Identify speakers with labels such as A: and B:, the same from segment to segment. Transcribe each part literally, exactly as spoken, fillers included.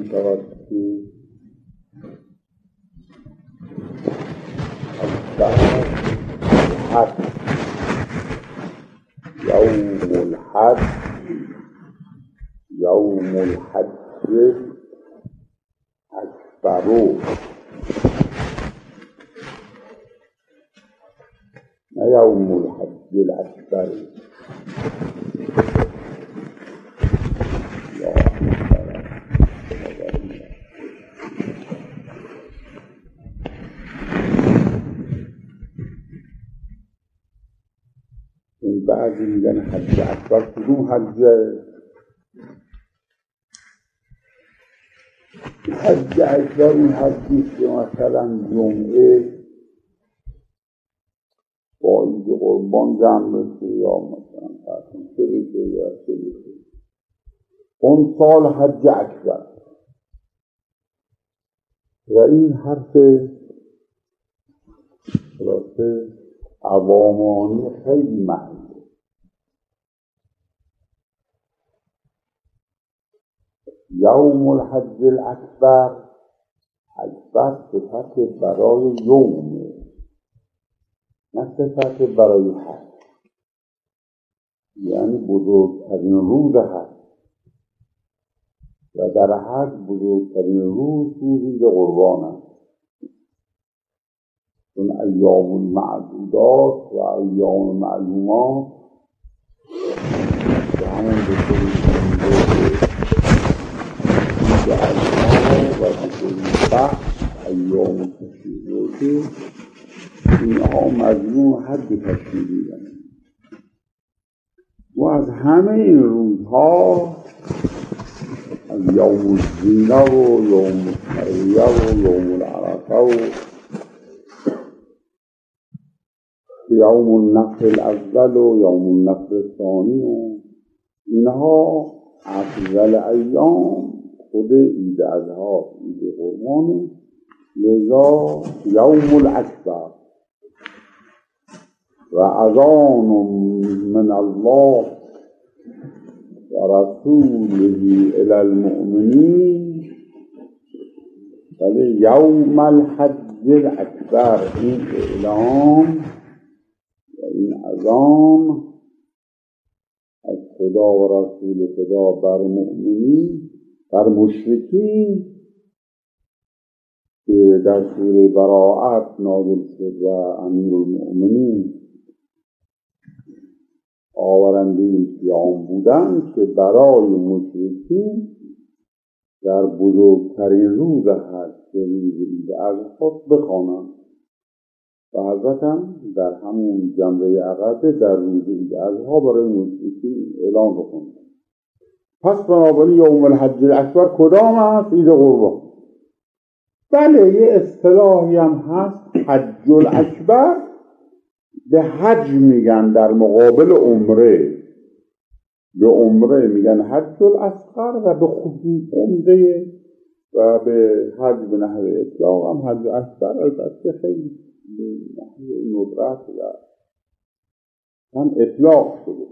A: می شود که اکبر حج یوم الحج یوم الحج اکبرو، نه یوم الحج الاکبر. این بعضی میگن حج اکبر. کدوم حجه؟ حج اکبر اون حجیست که مثلا جمعه با عید قربان جمع بشه، یا مثلا فرسون چه بشه یا چه بشه، اون سال حج اکبر. و این حرف خلاصه عوامانی خیلی محض. یوم الحج الاکبر، اکبر صفت برای یوم، نه صفت برای حج. یعنی بزرگترین روز حج، و در حج بزرگترین روز روز قربان است. چون ایام المعدودات و ایام معلومات به همون بطوری که اجها و بطوری بخش ایام تشریعاتی اینها مضمون حج تشکیل میدن. و از همه این روزها، از یوم الزینه و یوم الترویه و یوم العرفه و یوم النفر الاول و یوم النفر الثانی و اینها افضل ایام خود عید اضحی، عید قربان. لذا یوم الاکبر و اذان من الله و رسوله الی المؤمنین، ولی یوم الحج الاکبر، این اعلام و این اذان از خدا و رسول خدا بر مؤمنین، بر مشرکین که در سوره براءت نازل شد و امیرالمؤمنین آورنده این پیام بودند که برای مشرکین در بزرگترین روز حج که روز عید اضحی بخوانند. و حضرت هم در همون جنبه عقبه در روز عید اضحی برای مشرکین اعلان بکنند. پس بنابراین یوم الحج الاکبر کدام است؟ عید قربان. بله، یه اصطلاحی هم هست حج الاکبر، به حج میگن در مقابل عمره. به عمره میگن حج الاصغر و به خصوص عمره و به حج به نحو اطلاق هم حج اکبر. البته خیلی به نحو ندرت و هم اطلاق شده.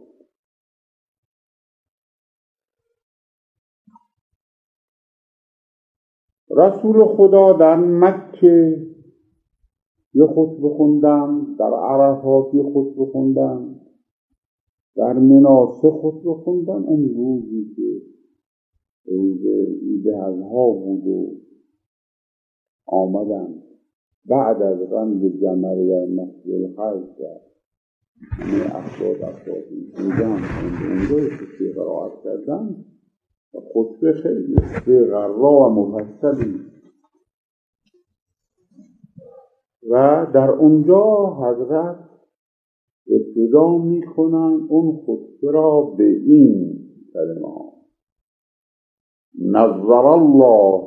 A: رسول خدا در مکه یه خطبه خوندن، در عرفات یه خطبه خوندن، در منی سه خطبه خوندن. اون روزی که روز عید اضحی بود و آمدن بعد از رمز جمره در مسجد الحج و همه افراد افرادی بودن اونجای خطبه قرائت کردن و خطبه خیلی خطبه غرا و مفصلی. و در اونجا حضرت ابتدا میکنن اون خطبه را به این کلمات: نظر الله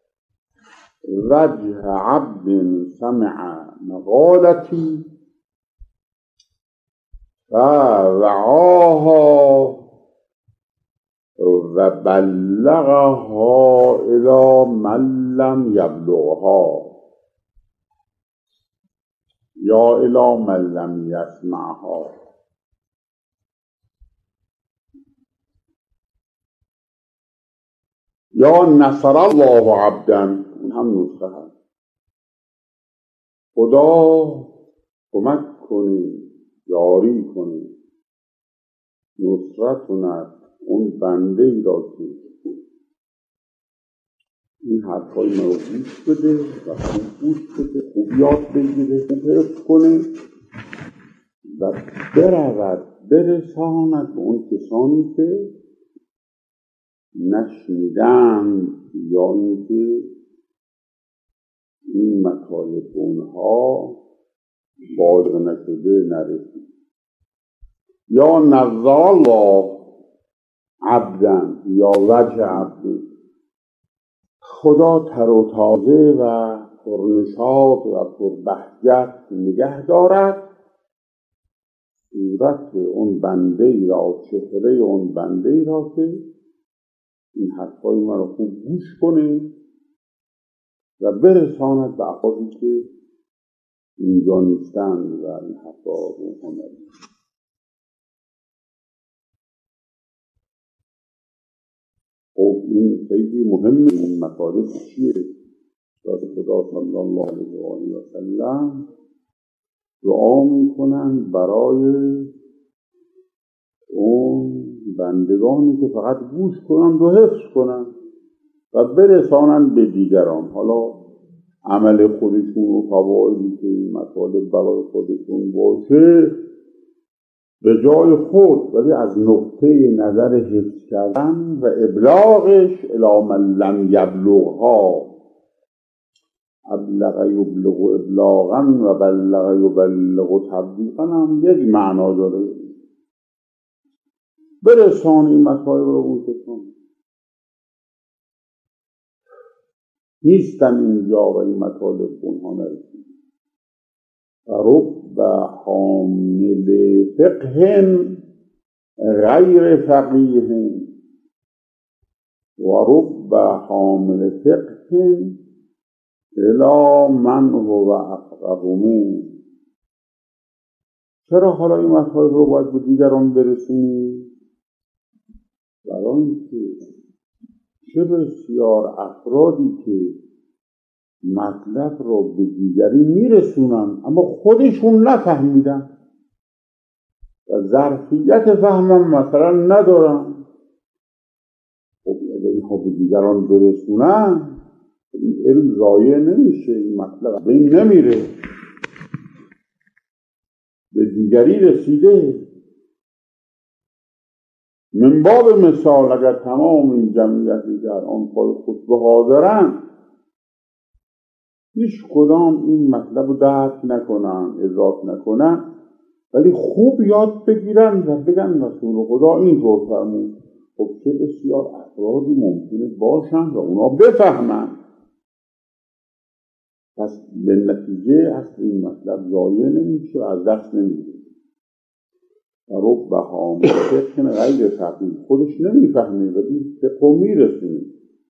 A: وجه عبد سمع مقالتی فوعاها و بلغها الی من لم یبلغها یا الی من لم یسمعها. یا نصر الله عبدا، این هم نسخه هست، خدا کمک کنه، یاری کنه، نصرت کند اون بنده ای را که این حرفای ما رو گوش بده و خوب گوش بده، خوب یاد بگیره، خوب حفظ کنه و برود برساند به اون کسانی که نشنیدن یا اینکه این مطالب اونها بالغ نشده نرسید. یا نظر الله عبدا یا وجه عبد، خدا تر و تازه و پرنشاط و پربهجت نگه دارد صورت اون بنده ای را، چهره اون بنده ای را که این حرفای ما رو خوب گوش کنه و برساند به افرادی که اینجا نیستند و این حرفا رو هنر. خب این خیلی مهمه. این مطالب چیه؟ داد خدا صلی الله علیه و آله و سلم دعا میکنن برای اون بندگانی که فقط گوش کنن و حفظ کنن و برسانن به دیگران. حالا عمل خودشون و فوایدی که این مطالب برای خودشون باشه به جای خود، ولی از نقطه نظر حفظ کردن و ابلاغش الی من لم یبلغها، ابلغ یبلغ ابلاغا و بلغ یبلغ تبلیغا هم یک معنا داره. برسان این مطالب رو اون کسان نیستن اینجا و این مطالب اونها نرسید. رب حامل فقه غیر فقیه و رب حامل فقه الی من هو افقه منه. چرا حالا این مطالب رو باید به دیگران برسونیم؟ برای اینکه چه بسیار افرادی که مطلب رو به دیگری میرسونن اما خودشون نفهمیدن و ظرفیت فهمم مثلا ندارن. خب اگر اینها به دیگران برسونن این علم ضایع نمیشه، این مطلب به این نمیره، به دیگری رسیده. من باب مثال اگر تمام این جمعیتی در آن پای خطبه حاضرن هیچ کدام این مطلب رو درک نکنن، ادراک نکنن، ولی خوب یاد بگیرن و بگن رسول خدا اینطور فرمود. خب چه بسیار افرادی ممکنه باشن و اونا بفهمن. پس به نتیجه اصل این مطلب ضایع نمیشه و از دست نمیره. رب حامل فقه غیر فقیه، خودش نمیفهمه ولی فقه میرسونه.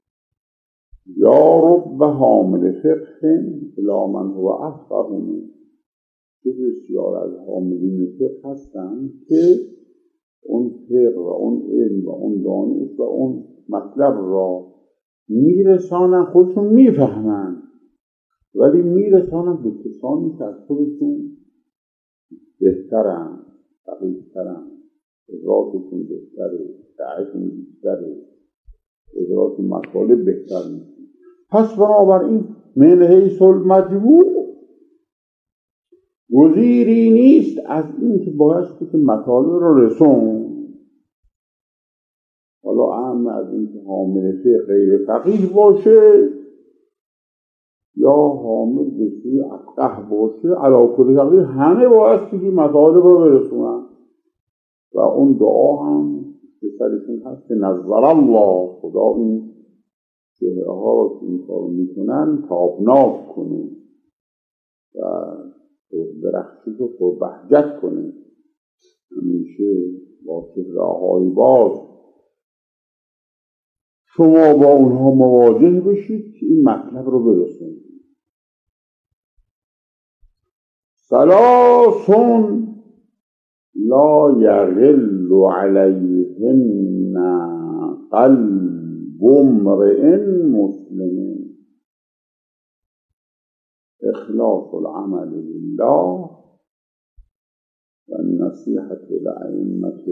A: یا رب حامل فقه الی من هو افقه منه، که بسیار از حاملین فقه هستن که اون فقه و اون علم و اون دانش و اون مطلب را میرسانن، خودشون میفهمن ولی میرسانن به کسانی که از خودشون بهترن، فقیه‌ترن، ادراکشون بهتره، دعشون بیشتره، ادراک مطالب بهتر نیست. پس بنابراین من حیث المجموع گزیری نیست از این که بایستی که مطالب رو رسون. حالا اهم از این که حامل فقه غیر فقیه باشه یا حامل به سوی افقه باشه، علی کل تقدیر همه بایستی که مطالب رو برسونن و اون دعا هم به سرشون هست که نظر الله، خدا این چهره ها رو که این کار میکنن تابناک کنه و درخشش و پربهجت کنه، همیشه با چهره های باز شما با اونها مواجه بشید که این مطلب رو برسونید. ثلاث لا یغل علیهن قلب بامرئ مسلم اخلاص العمل لله و النصیحة لأئمة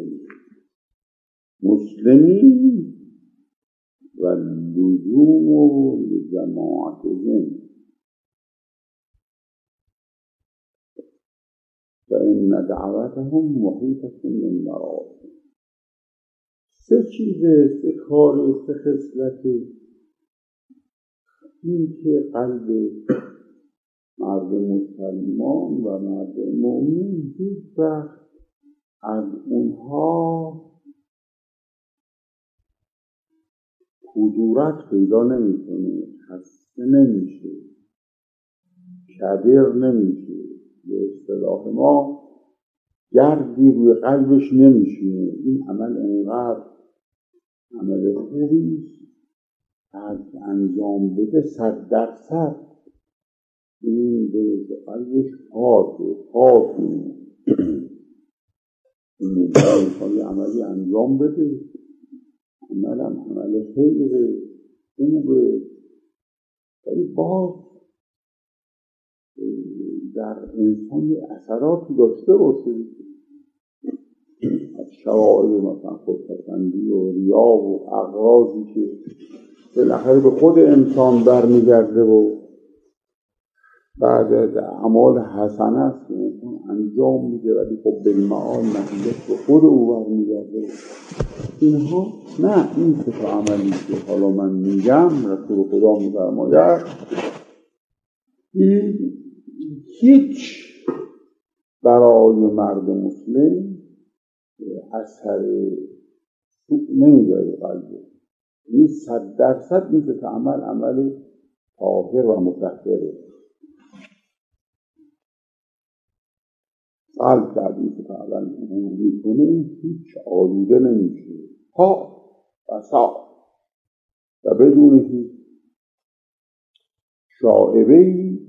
A: المسلمین و اللزوم لجماعتهم فإن دعوتهم محیطة من مراتب. سه چیزه، سه کاره، سه خصلته. این که قلب مرد مسلمان و مرد مؤمن هیچ وقت از اونها کدورت پیدا نمی‌کنه، خسته نمیشه، کدر نمیشه. به اصطلاح ما گردی روی قلبش نمیشینه. این عمل انقدر عمل خوبیست از انجام بده صد درصد این به قلبش پاکه پاکه این میخوای عملی انجام بده، عملم عمل خیره خوبه، ولی باز در انسان اثراتی داشته باشه از شوائب مثلا خودپسندی و ریا و اغراضی که بالاخره به خود انسان برمیگرده و بعد از اعمال حسنه است که انسان انجام میده ولی خب بالمعال نتیجه به خود او برمیگرده. اینها نه، این سه تا عملی که حالا من میگم رسول خدا میفرماید این هیچ برای مرد مسلم اثر سوء نمیداره قلبه. این صد درصد میشه که عمل عمل طاهر و مطهره. قلب که از میشه که اول عبور میکنه هیچ آلوده نمیشه، پاک و صاف و بدون هیچ شائبه‌ای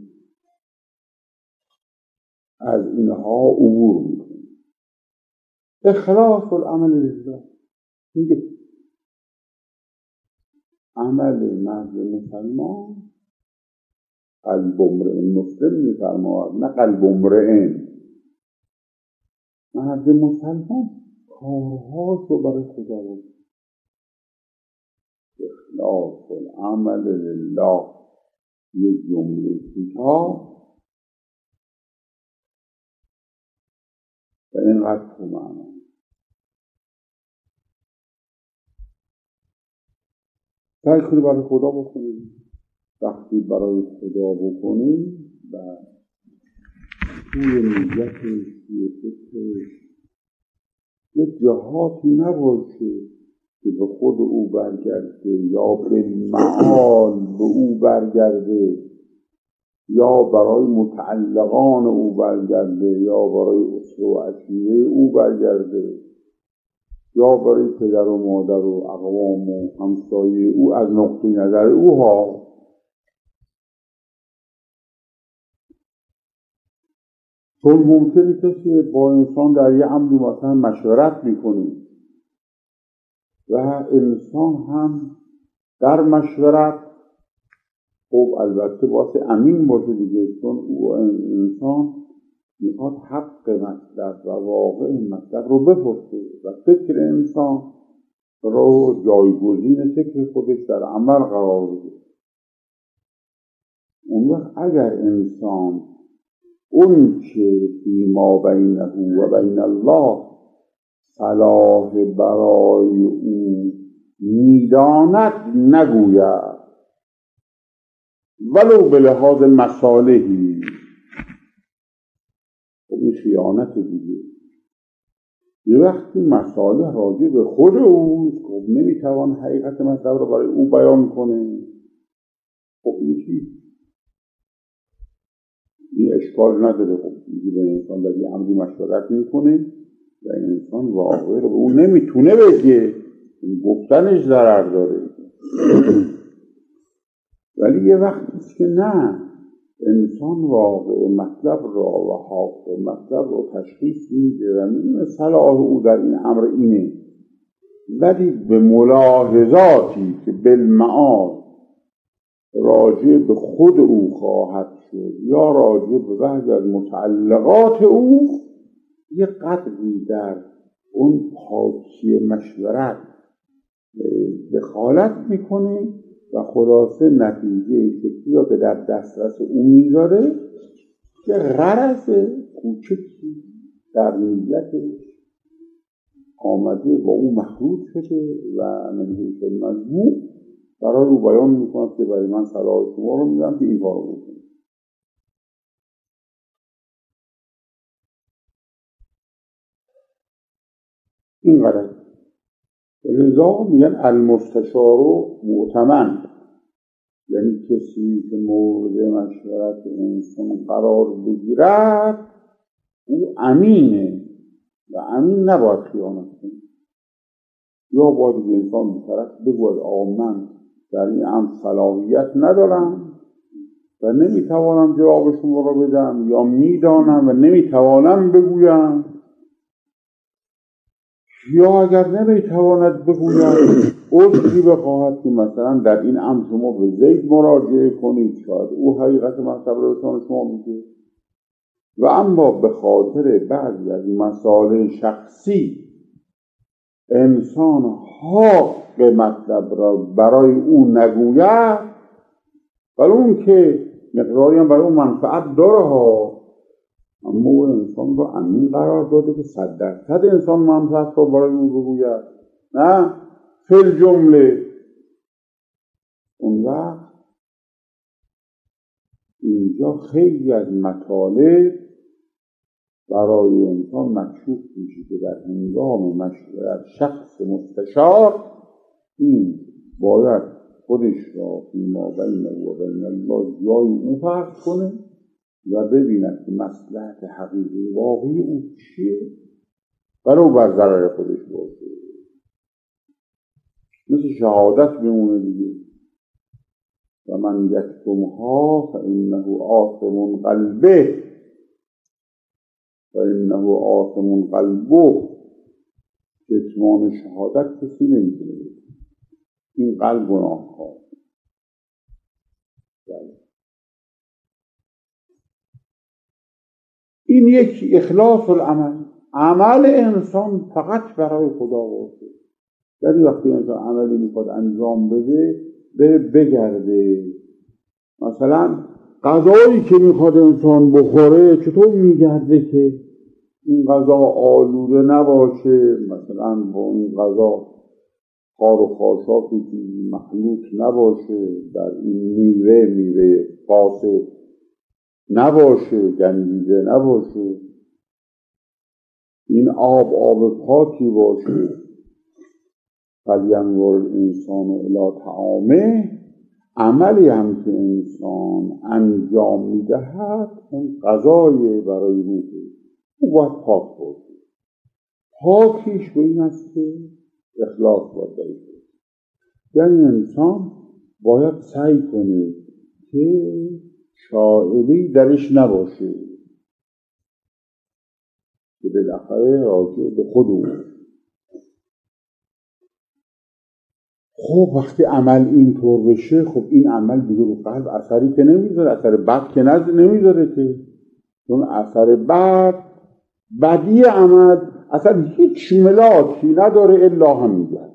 A: از اینها عبور میکنه. اخلاص العمل لله میگه عمل مرد مسلمان قلب امرئ مسلم میفرماید، نه قلب امرئ. مرد مسلمان کارهاشو برای خدا بود. اخلاص العمل لله یک جمله کوتاه و اینقدر تو معنی. سعی کنی برای خدا بکنی. وقتی برای خدا بکنی و توی نیتش توی فکرش یک جهاتی نباشه که به خود او برگرده یا به معال به او برگرده یا برای متعلقان او برگرده یا برای اسره و عشیره او برگرده یا برای پدر و مادر و اقوام و همسایه او از نقطه نظر او ها. چون ممکنه کسی با انسان در یه امری مثلا مشورت میکنه و انسان هم در مشورت خب البته واسه امین باشه دیگه، چون او انسان میخواد حق مطلب و واقع مطلب رو بپرسه و فکر انسان رو جایگزین فکر خودش در عمل قرار بده. اون وقت اگر انسان اون که فیما بینه و بین الله صلاح برای او میداند نگوید ولو به لحاظ مصالحی، خب این خیانت دیگه. یه وقتی مصالح راجع به خود او خب نمیتوان حقیقت مطلب رو برای او بیان کنه، خب این چی؟ این اشکال نداره. خب اینجا به انسان در یه امری مشورت میکنه و انسان واقعی رو به اون نمیتونه بگه، گفتنش ضرر داره. ولی یه وقتیست که نه، انسان واقع مطلب را و حق مطلب را تشخیص میده و میدونه صلاح او در این امر اینه ولی به ملاحظاتی که بالمعاد راجع به خود او خواهد شد یا راجع به بعضی از متعلقات او یه قدری در اون پاکی مشورت دخالت میکنه و خلاصه نتیجه شکلی را که در دسترس او میذاره که غرض کوچکی در نیتش آمده با او مخلوط شده و منهوش المذموم برای او بیان میکنه که برای من صلاح شما رو میدم که این کار رو بکنه. این غرض. لذا میگن المستشار مؤتمن، یعنی کسی که مورد مشورت انسان قرار بگیرد او امینه و امین نباید خیانت کنه. یا باید انسان به طرف بگوید آقا من در این امر صلاحیت ندارم و نمیتوانم جواب شما را بدم، یا میدانم و نمیتوانم بگویم، یا اگر نمیتواند بگوید عذری بخواهد که مثلا در این امر شما به زید مراجعه کنید، شاید او حقیقت مطلب را به شما میگه. و اما به خاطر بعضی از مسائل شخصی انسان حق مطلب را برای او نگوید، ولی اون که مقداری هم برای اون منفعت داره ها، اما او انسان را امین قرار داده که صد درصد انسان منفعت را برای او بگوید، نه فی الجمله. اون وقت اینجا خیلی از مطالب برای انسان مکشوف میشه که در هنگام مشورت شخص مستشار این باید خودش را فیما بین و بین الله جای او فرض کنه و ببیند که مصلحت حقیقی واقعی او چیه برای بر ضرر خودش باشه. مثل شهادت بمونه دیگه، و من یکتمها فانه آثم قلبه فانه آثم قلبه. کتمان شهادت کسی نمیتونه، این قلب گناهکار. این یک اخلاص العمل، عمل انسان فقط برای خدا باشه. یعنی وقتی انسان عملی میخواد انجام بده بره بگرده، مثلا غذایی که میخواد انسان بخوره چطور میگرده که این غذا آلوده نباشه، مثلا با این غذا خار و خاشاکی مخلوط نباشه، در این میوه میوه فاسد نباشه، گندیده نباشه، این آب آب پاکی باشه. فلینظر الانسان الی طعامه، عملی هم که انسان انجام میدهد اون غذای برای روحه او باید پاک باشه. پاکیش به این است که اخلاص باید باشه. یعنی انسان باید سعی کنه که شائبه‌ای درش نباشه که بالاخره راجع به خود او. خب وقتی عمل اینطور بشه، خب این عمل دیگه رو قلب اثری که نمیذاره، اثر بد که نمیذاره که، چون اثر بد بدی عمل اصلا هیچ ملاکی نداره الا همینجا.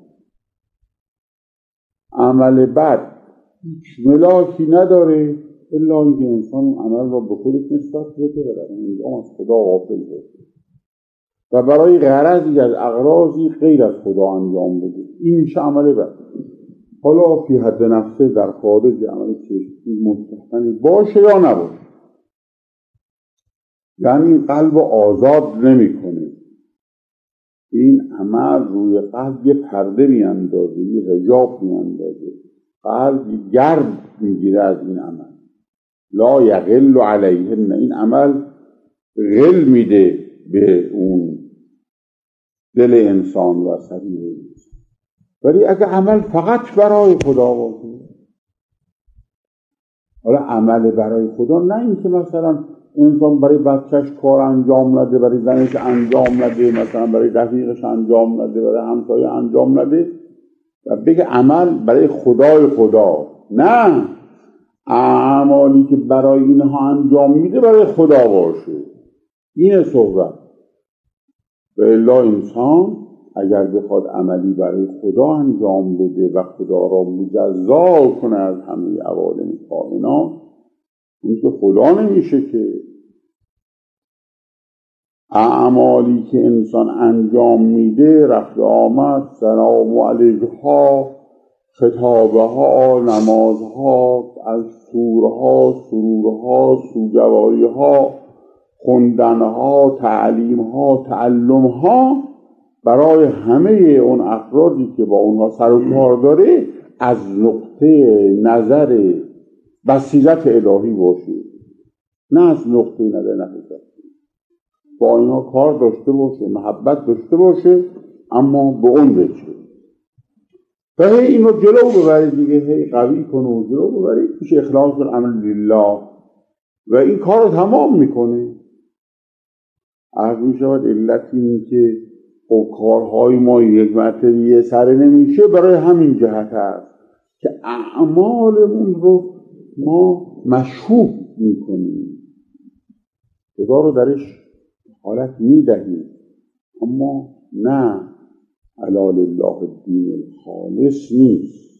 A: عمل بد هیچ ملاکی نداره الا اینکه انسان عمل را به خودش نسبت بده و در اینجا از خدا غافل باشه و برای غرضی از اغراضی غیر از خدا انجام بده. این میشه عمل بد. حالا فی حد نفسه در خارج عمل چشمی مستحسنی باشه یا نباشه، یعنی قلب آزاد نمی کنه. این عمل روی قلب یه پرده می اندازه، یه حجاب می اندازه، قلب گرد می گیره از این عمل. لا یغل علیهن، این عمل غل میده به اون دل انسان و سریع انسان. ولی اگه عمل فقط برای خدا باشه، حالا عمل برای خدا نه این که مثلا انسان برای بچهش کار انجام نده، برای زنش انجام نده، مثلا برای رفیقش انجام نده، برای همسایه انجام نده و بگه عمل برای خدای خدا. نه، اعمالی که برای اینها انجام میده برای خدا باشه. اینه صحبت. و الا انسان اگر بخواد عملی برای خدا انجام بده و خدا را مجزا کنه از همه عوالم کائنات، این که خدا نمیشه که. اعمالی که انسان انجام میده، رفت آمد، سلام علیکها، خطابه ها، نمازها، از سورها، سرورها، سوگواری ها، خوندنها، تعلیمها، تعلمها، برای همه اون افرادی که با اونها سر و کار داره از نقطه نظر بصیرت الهی باشه، نه از نقطه نظر نفسه. با اینها کار داشته باشه، محبت داشته باشه، اما به اون بچه و هی اینو جلو ببرید دیگه، هی قوی کنه و جلو ببرید، میشه اخلاص العمل لله و این کار رو تمام میکنه. عرض میشود علت این که خب کارهای ما یک مرتبه یه سره نمیشه برای همین جهت هست که اعمالمون رو ما مشهود میکنیم، خدا رو درش حالت میدهیم، اما نه علی لله الدین الخالص نیست.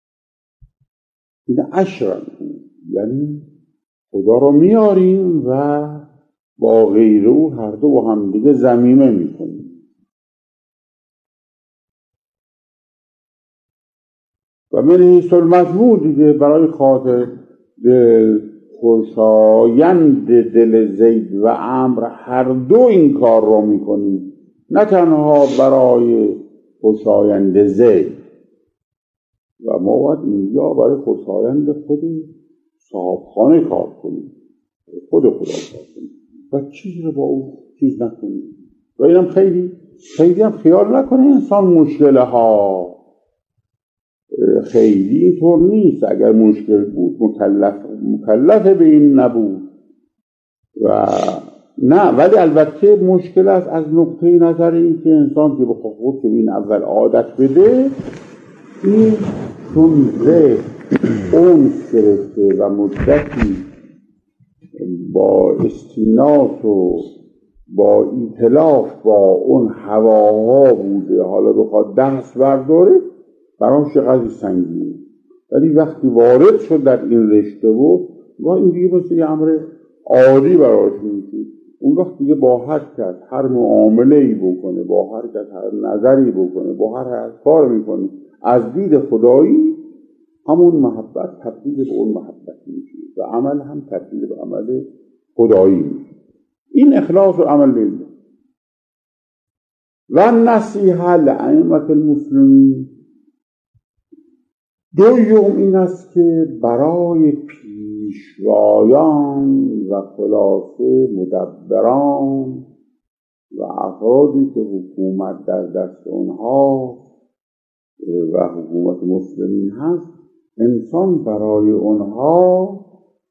A: این اشرن، یعنی خدا رو میاریم و با غیر او هر دو با هم دیگه ضمیمه میکنیم. و من حیث المضمون دیگه برای خاطر خوشایند دل زید و عمرو هر دو این کار رو میکنیم، نه تنها برای خوشایند زید. و ما باید اینجا برای خوشایند خود صاحبخانه کار کنیم، خود خدا کار کنیم و چیزی رو با او چیز نکنیم. و اینم خیلی خیلی هم خیال نکنه انسان مشکله ها، خیلی اینطور نیست. اگر مشکل بود مکلف مکلف به این نبود و نه، ولی البته مشکل است از نقطه نظر این که انسان که به خود این اول عادت بده، این چون ذهن اون گرفته و مدتی با استیناس و با ایتلاف با اون هواها بوده، حالا بخواد دست برداره برام چقدر سنگینه. ولی وقتی وارد شد در این رشته و با این دیگه مثل یه امر عادی براش میشه. اون وقت دیگه با هر کس هر معامله‌ای بکنه، با هر کس هر نظری بکنه، با هر هر کار میکنه، از دید خدایی همون محبت تبدیل به اون محبت میشه و عمل هم تبدیل به عمل خدایی میشه. این اخلاص و عمل لله. و نصیحه لائمة المسلمین دوم این است که برای پیشوایان و خلاصه مدبران و افرادی که حکومت در دست اونها و حکومت مسلمین هست، انسان برای اونها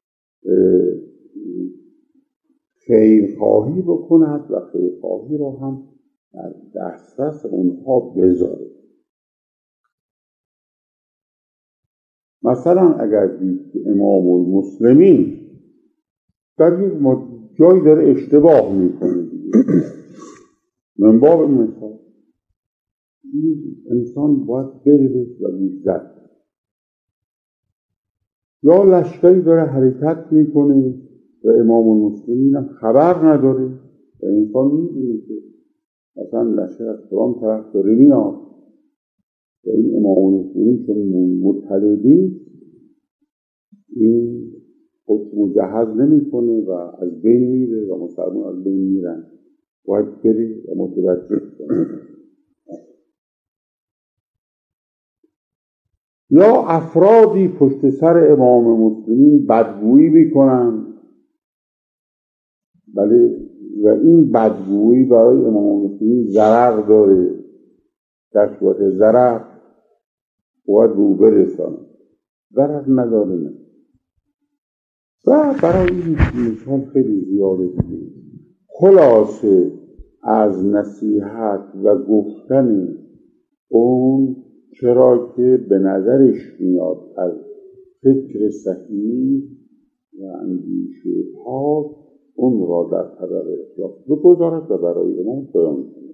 A: خیرخواهی بکند و خیرخواهی را هم در دسترس اونها بذاره. مثلا اگر دید که امام المسلمین در یک جایی داره اشتباه میکنه، من باب مثال انسان باید بره و بیزد، یا لشکری داره حرکت میکنه و امام المسلمین هم خبر نداره و انسان میدونه که مثلا لشکر از فلان طرف داره میاد و این امام المسلمین چون مطلبی این خود مجهز نمی کنه و از بین میره و مسلمان از بین میرن، باید بری و متوجه کنه. یا افرادی پشت سر امام مسلمین بدگویی میکنن، بله، و این بدگویی برای امام مسلمین ضرر داره، در صورت ضرر باید رو برسانه، ضرر نداره نه. و برای این مثال خیلی زیاده دیگه. خلاصه از نصیحت و گفتن اون چرا که به نظرش میاد از فکر صحیح و اندیشه پاک اون را در طبق اخلاق بگذارد و برای امام بیان کند.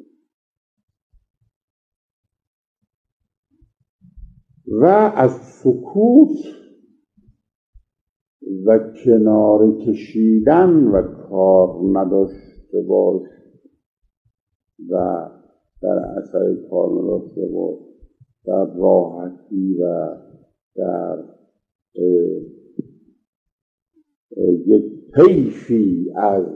A: و از سکوت و کنار کشیدن و کار نداشته باش و در اثر کار نداشته باش در راحتی و در اه اه یک طیفی از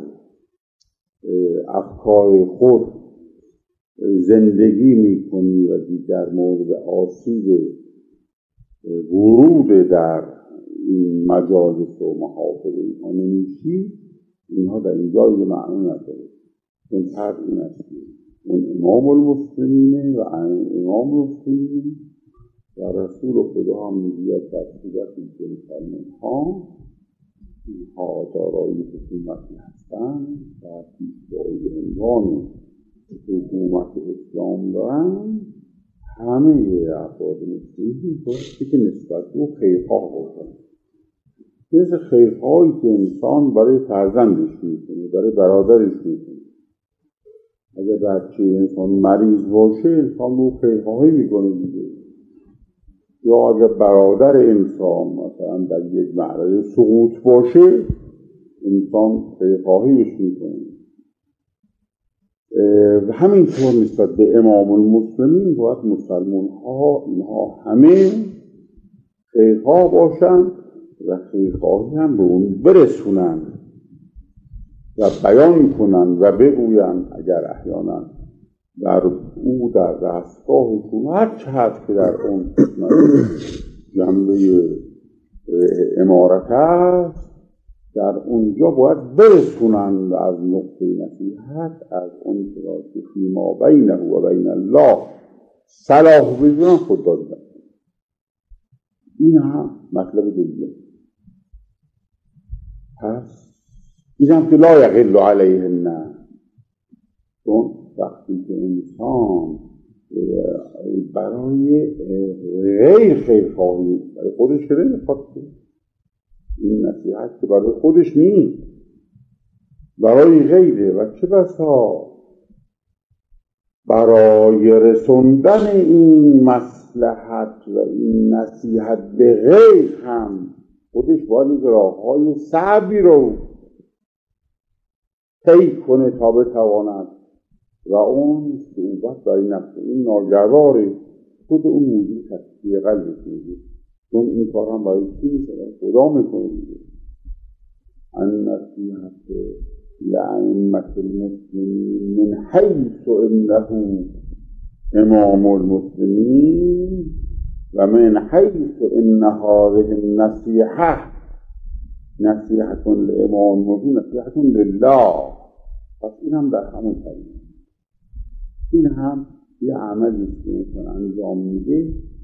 A: افکار خود زندگی میکنی و دیگر مورد آسیب ورود در این مجالس و محافل اینها نمیشی، اینها در اینجا یه معنی نداره. این فرق این است اون امام المسلمینه و امام المسلمین و رسول خدا هم میگوید در صورتی که مسلمان ها اینها دارای حکومتی هستند و پیشوای عنوان حکومت اسلام دارند، همه افراد مسلمین باید که نسبت به خیرخواه باشند. مثل خیرخواهی که انسان برای فرزندش میکنه، برای برادرش میکنه. اگر بچه انسان مریض باشه انسان رو خیرخواهی میکنه دیگه. یا اگر برادر انسان مثلا در یک معرض سقوط باشه انسان خیرخواهیش میکنه. و همینطور نسبت به امام المسلمین باید مسلمان ها اینها همه خیرخواه باشند و خیرخواهی هم به اون برسونند و بیان کنند و بگویند اگر احیانا در او در دستگاهشون هر چه هست که در اون جنبه امارت است در اونجا باید برسونند از نقطه نصیحت از اون که فیما بینه و بین الله صلاح بجویان خود داده. این هم مطلب دیگه. پس این هم که لا یقل علیهن، چون وقتی که انسان برای غیر خیرخواهی برای خودش که نمیخواد، این نصیحت که برای خودش نیست برای غیره و چه بسا برای رسوندن این مصلحت و این نصیحت به غیر هم خودش باید راه‌های صعبی رو طی کنه تا بتواند و اون صعوبت برای نفس این ناگواره خود اون موجود تصفیه قلبش میگه. چون این کار هم برای چی میشه؟ خدا میکنه دیگه. ان نصیحت لأئمة المسلمین من حیث انه امام المسلمین و من حیث ان هذه النصیحه نصیحت لامام المسلمین نصیحت لله. پس این هم در همون طریق این هم یه عملی که انسان انجام میده